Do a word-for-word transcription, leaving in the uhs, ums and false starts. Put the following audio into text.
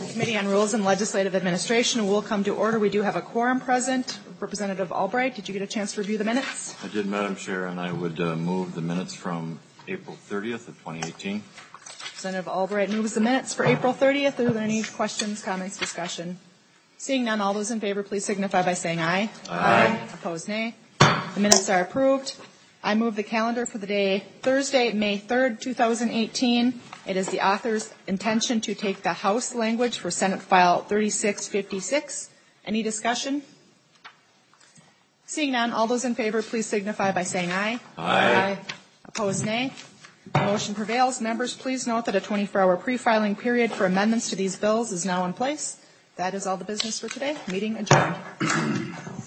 The Committee on Rules and Legislative Administration will come to order. We do have a quorum present. Representative Albright, did you get a chance to review the minutes? I did, Madam Chair, and I would uh, move the minutes from April thirtieth of twenty eighteen. Representative Albright moves the minutes for April thirtieth. Are there any questions, comments, discussion? Seeing none, all those in favor, please signify by saying aye. Aye. Aye. Opposed, nay. The minutes are approved. I move the calendar for the day Thursday, May third, two thousand eighteen. It is the author's intention to take the House language for Senate File thirty-six fifty-six. Any discussion? Seeing none, all those in favor, please signify by saying aye. Aye. Aye. Opposed, nay. The motion prevails. Members, please note that a twenty-four hour pre-filing period for amendments to these bills is now in place. That is all the business for today. Meeting adjourned.